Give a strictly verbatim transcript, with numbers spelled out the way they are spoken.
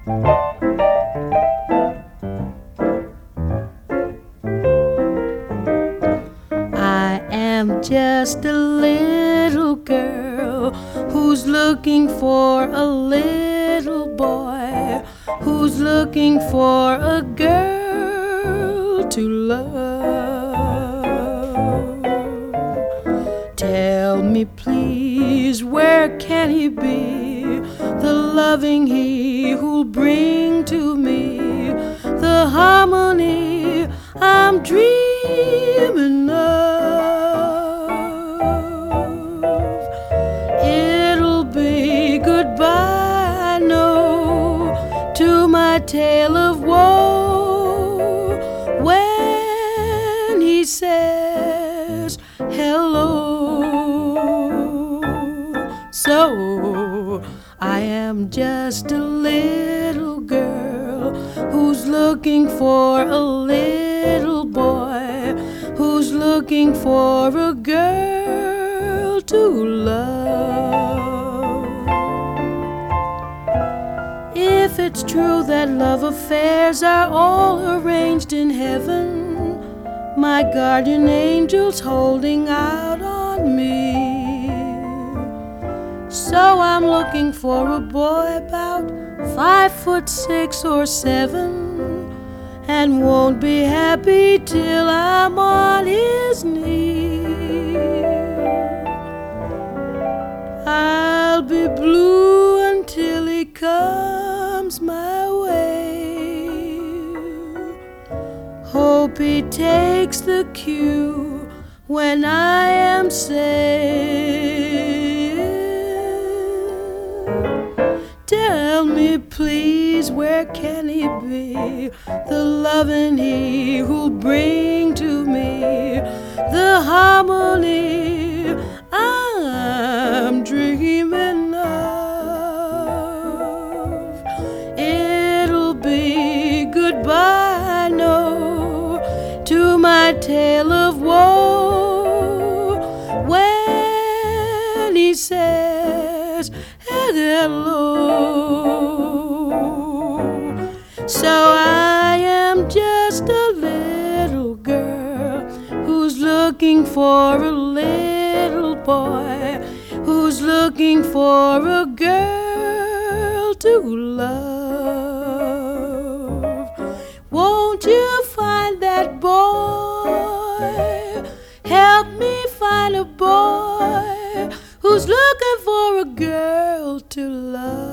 I am just a little girl who's looking for a little boy, who's looking for a girl to love. Tell me please, where can he be, the loving he who'll bring to me the harmony I'm dreaming of. It'll be goodbye, I know, to my tale of woe when he says hello. So I am just a little girl who's looking for a little boy, who's looking for a girl to love. If it's true that love affairs are all arranged in heaven, my guardian angel's holding out on me. So I'm looking for a boy about five foot six or seven, and won't be happy till I'm on his knee. I'll be blue until he comes my way. Hope he takes the cue when I am saying, tell me please, where can he be, the loving he who'll bring to me the harmony I'm dreaming of. It'll be goodbye, I know, to my tale of woe when he says hello. So I am just a little girl who's looking for a little boy, who's looking for a girl to love. Won't you find that boy? Help me find a boy who's looking for a girl to love.